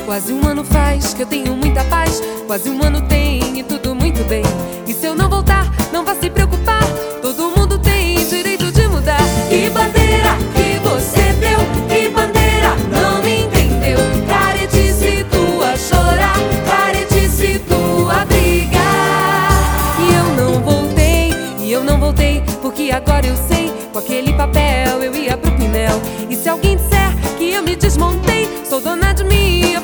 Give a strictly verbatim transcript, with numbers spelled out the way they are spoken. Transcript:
Quase um ano faz que eu tenho muita paz. Quase um ano tem e tudo muito bem. E se eu não voltar, não vá se preocupar, todo mundo tem direito de mudar. E bandeira que você deu, e bandeira não me entendeu. Caretice tua chorar, caretice tua brigar. E eu não voltei, e eu não voltei, porque agora eu sei, com aquele papel eu ia pro Pinel. E se alguém disser que eu me desmontei, sou dona de mim.